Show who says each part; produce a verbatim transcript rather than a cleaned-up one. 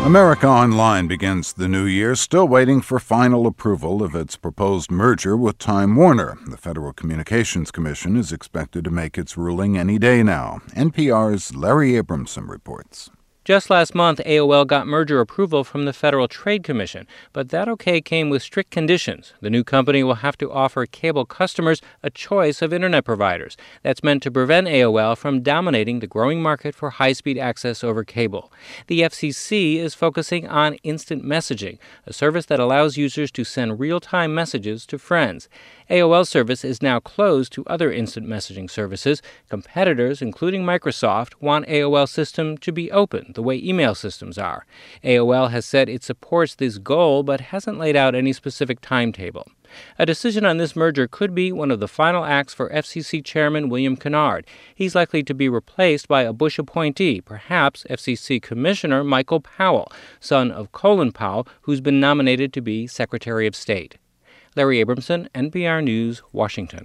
Speaker 1: America Online begins the new year still waiting for final approval of its proposed merger with Time Warner. The Federal Communications Commission is expected to make its ruling any day now. N P R's Larry Abramson reports.
Speaker 2: Just last month, A O L got merger approval from the Federal Trade Commission, but that okay came with strict conditions. The new company will have to offer cable customers a choice of internet providers. That's meant to prevent A O L from dominating the growing market for high-speed access over cable. The F C C is focusing on instant messaging, a service that allows users to send real-time messages to friends. A O L's service is now closed to other instant messaging services. Competitors, including Microsoft, want A O L's system to be open, the way email systems are. A O L has said it supports this goal, but hasn't laid out any specific timetable. A decision on this merger could be one of the final acts for F C C Chairman William Kennard. He's likely to be replaced by a Bush appointee, perhaps F C C Commissioner Michael Powell, son of Colin Powell, who's been nominated to be Secretary of State. Larry Abramson, N P R News, Washington.